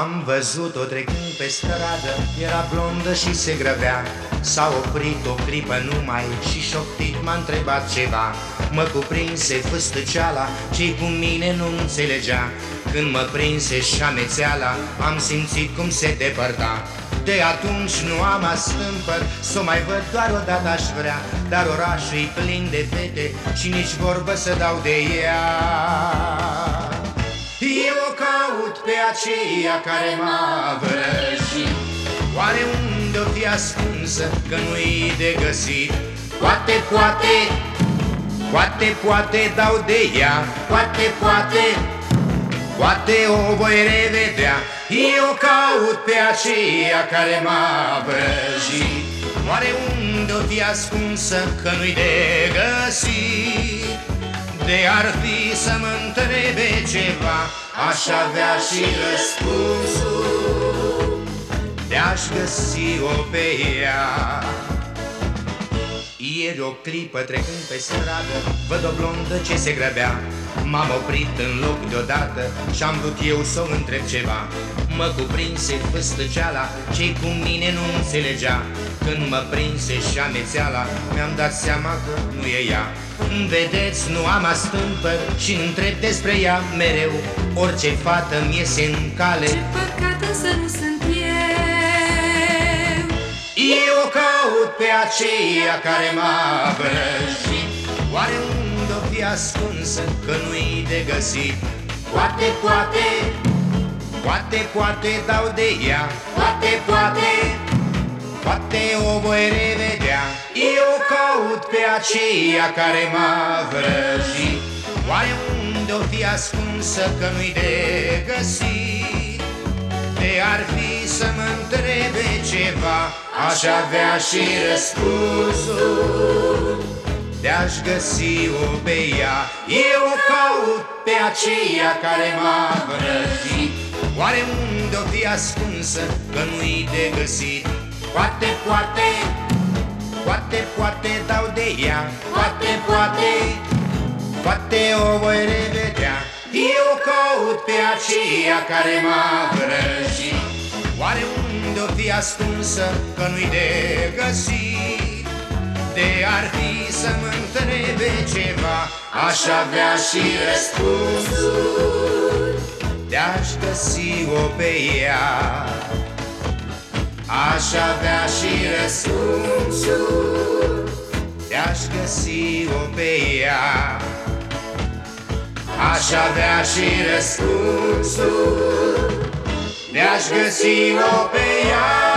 Am văzut-o trecând pe stradă, era blondă și se grăbea. S-a oprit o clipă numai și șoptit m-a întrebat ceva. Mă cuprinse fâstăceala, ce-i cu mine nu înțelegea. Când mă prinse și amețeala, am simțit cum se depărta. De atunci nu am astâmpăr, s-o mai văd doar o dată aș vrea. Dar orașul-i plin de fete și nici vorbă să dau de ea. Eu o caut pe aceea care m-a vrăjit. Oare unde-o fi ascunsă, că nu-i de găsit? Poate dau de ea. Poate o voi revedea. Eu o caut pe aceea care m-a vrăjit. Oare unde-o fi ascunsă, că nu-i de găsit? De ar fi să mă întrebe ceva, aș avea și răspunsul. De-aș găsi-o pe ea. Ieri o clipă trecând pe stradă, văd o blondă ce se grăbea. M-am oprit în loc deodată și-am vrut eu să o întreb ceva. Mă cuprinse fâstăceala, ce-i cu mine nu înțelegea. Când mă prinse și amețeala, mi-am dat seama că nu e ea. Vedeți, nu am astâmpăr și întreb despre ea mereu. Orice fată mi iese în cale. Ce păcat să nu sunt eu. Eu o caut pe aceea care m-a vrăjit. Oare unde-o fi ascunsă, că nu-i de găsit? Poate dau de ea. Poate o voi revedea. Eu o caut pe aceea care m-a vrăjit. Oare unde-o fi ascunsă, că nu-i de găsit? De ar fi să mă întrebe ceva, aș avea și răspunsul. De-aș găsi-o pe ea. Eu o caut pe aceea care m-a vrăjit. Oare unde-o fi ascunsă, că nu-i de găsit? Poate dau de ea. Poate o voi revedea. Eu o caut pe aceea care m-a vrăjit. Oare unde-o fi ascunsă, că nu-i de găsit? De ar fi să mă întrebe ceva, aș avea și răspunsul. De-aș găsi-o pe ea. Aș avea și răspunsul. De-aș găsi-o pe ea. Aș avea și răspunsul. De-aș găsi-o pe ea.